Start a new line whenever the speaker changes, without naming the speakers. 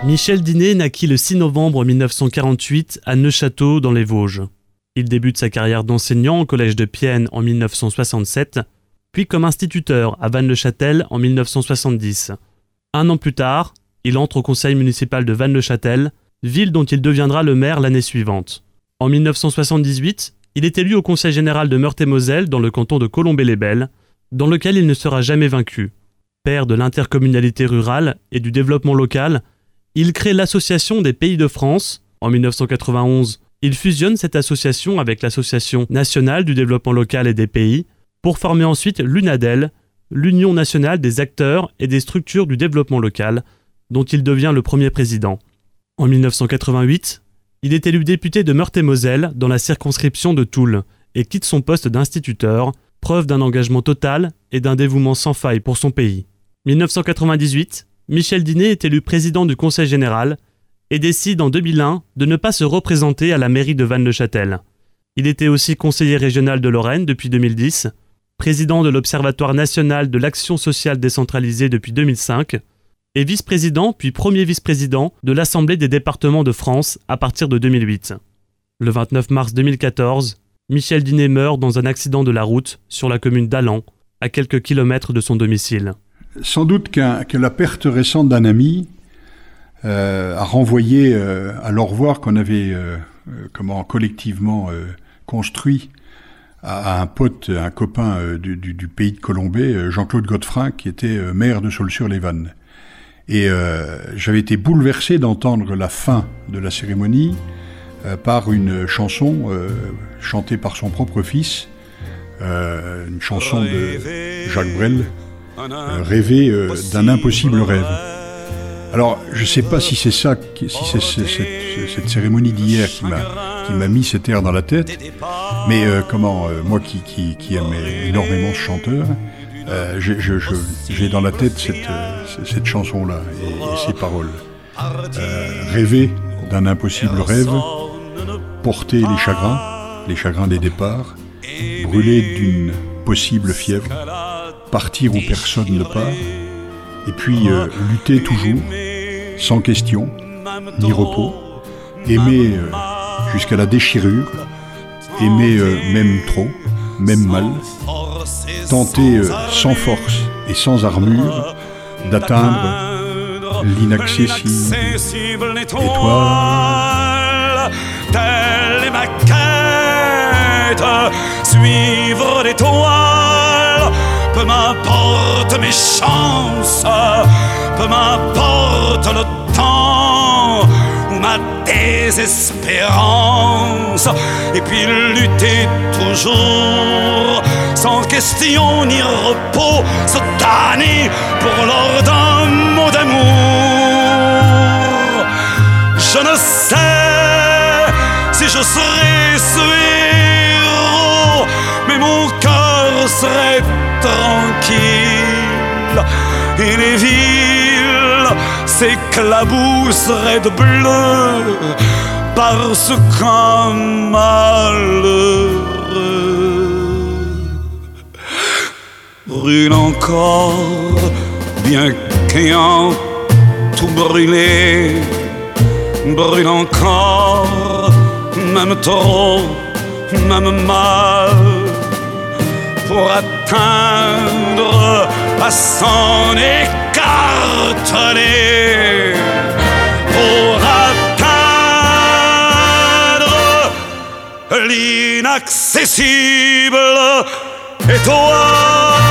Michel Diné naquit le 6 novembre 1948 à Neufchâteau dans les Vosges. Il débute sa carrière d'enseignant au collège de Pienne en 1967, puis comme instituteur à Vannes-le-Châtel en 1970. Un an plus tard, il entre au conseil municipal de Vannes-le-Châtel, ville dont il deviendra le maire l'année suivante. En 1978, il est élu au conseil général de Meurthe-et-Moselle dans le canton de Colombey-les-Belles, dans lequel il ne sera jamais vaincu. Père de l'intercommunalité rurale et du développement local, il crée l'Association des Pays de France. En 1991, il fusionne cette association avec l'Association nationale du développement local et des pays pour former ensuite l'UNADEL, l'Union nationale des acteurs et des structures du développement local, dont il devient le premier président. En 1988, il est élu député de Meurthe-et-Moselle dans la circonscription de Toul et quitte son poste d'instituteur, preuve d'un engagement total et d'un dévouement sans faille pour son pays. 1998, Michel Diné est élu président du Conseil général et décide en 2001 de ne pas se représenter à la mairie de Vannes-le-Châtel. Il était aussi conseiller régional de Lorraine depuis 2010, président de l'Observatoire national de l'action sociale décentralisée depuis 2005 et vice-président puis premier vice-président de l'Assemblée des départements de France à partir de 2008. Le 29 mars 2014, Michel Diné meurt dans un accident de la route sur la commune d'Allan, à quelques kilomètres de son domicile.
Sans doute que la perte récente d'un ami a renvoyé à l'au revoir qu'on avait collectivement construit à un pote, un copain du pays de Colombey, Jean-Claude Godefrin, qui était maire de Saulx-sur-les-Vannes. Et j'avais été bouleversé d'entendre la fin de la cérémonie par une chanson chantée par son propre fils, une chanson de Jacques Brel, rêver d'un impossible rêve. Alors, je ne sais pas si c'est ça, si c'est cette cérémonie d'hier qui m'a mis cet air dans la tête, mais moi qui aime énormément ce chanteur, j'ai dans la tête cette chanson-là et ces paroles. Rêver d'un impossible rêve, porter les chagrins des départs, brûler d'une possible fièvre, partir où personne ne part, et puis lutter toujours, sans question, ni repos, aimer jusqu'à la déchirure, aimer même trop, même mal, tenter sans force et sans armure d'atteindre l'inaccessible étoile.
Telle est ma quête, suivre l'étoile. Peu m'importe mes chances, peu m'importe le temps ou ma désespérance. Et puis lutter toujours, sans question ni repos, se damner pour l'or d'un mot d'amour. Je ne sais si je serai ce héros, mais mon cœur serait tranquille et les villes s'éclabousseraient de bleu parce qu'un malheureux brûle encore, bien qu'ayant tout brûlé, brûle encore, même trop, même mal, pour atteindre à s'en écarteler, pour atteindre l'inaccessible étoile.